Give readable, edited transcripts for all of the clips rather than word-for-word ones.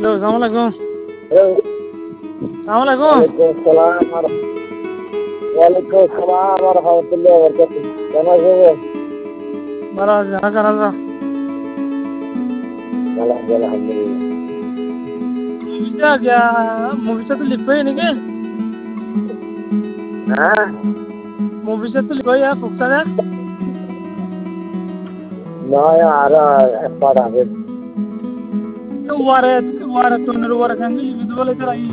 Hello अस्सलाम वालेकुम। Hello. अस्सलाम वालेकुम। वालेकुम सलाम और रहमतुल्लाहि व बरकातहू। কেমন আছেন? ভালো আছি, কেমন আছো? ভালো আছি আলহামদুলিল্লাহ। মুভিটা তো লিখবই নাকি? হ্যাঁ মুভিটা তো লিখবই ফুকসারে। নয় আর এক পার আছে। ওয়ারে ওয়ারে তোনের ওয়ারে খাঙ্গি লিখি বলে তার আই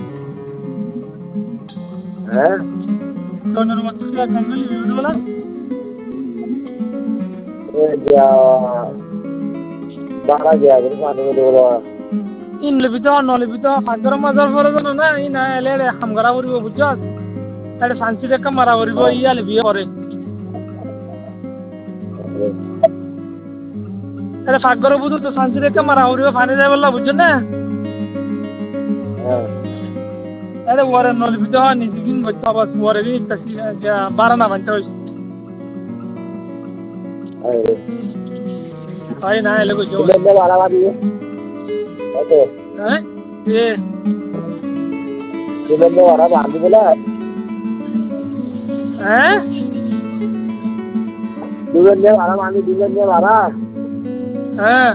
হ্যাঁ তোনের মত খাঙ্গি লিখি বলে এই যা বাড়া গিয়া কিন্তু পানি বলো। ইন লিপিত নলিপিত ফাজর মাজার পরে জানো না ই না এলে হামগারা করিব বুঝছস এটা ফান্সি দেখা মারা করিব ইয়া লিবি করে এটা ফাগর বুদু তো ফান্সি দেখা মারা করিব ফানি যাই বললা বুঝছ না হ্যাঁ এটা ওয়ারে নলিপিত নিজে দিন বচ্চা বাস ওয়ারে দিন তাসি বারা না বানতে হইছে আরে হয় না এলে কইছো তুমি বাড়া বাড়ি ওকে হ্যাঁ এ তুমি বাড়া বাড়ি বলে হ্যাঁ দুজন বাড়া বাড়ি দুজন বাড়া হ্যাঁ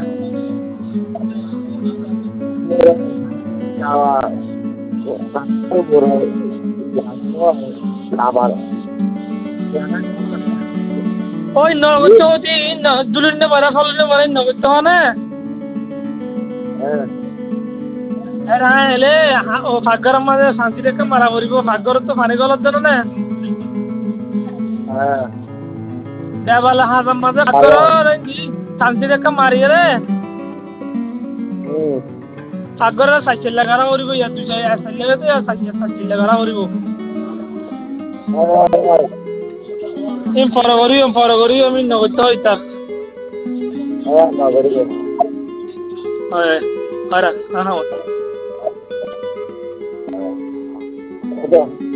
যাওয়া বড় আবার ওই নগদটি দুলিনে বারা ফলনে বারা নগদ হনে হ্যাঁ এরা এলে ও ফাগর মাঝে শান্তি দেখা মারা করিব ফাগর তো পানি গলত জানো না হ্যাঁ দেবালা হাজার মাঝে ফাগর শান্তি দেখা মারি রে ফাগর সাইকেল লাগারা করিব ইয়া তুই সাইকেল লাগা তো সাইকেল লাগারা করিব ইম ফর করি আমি নগদ হইতা হ্যাঁ নগরী হয় আরা হ্যাঁ হ্যাঁ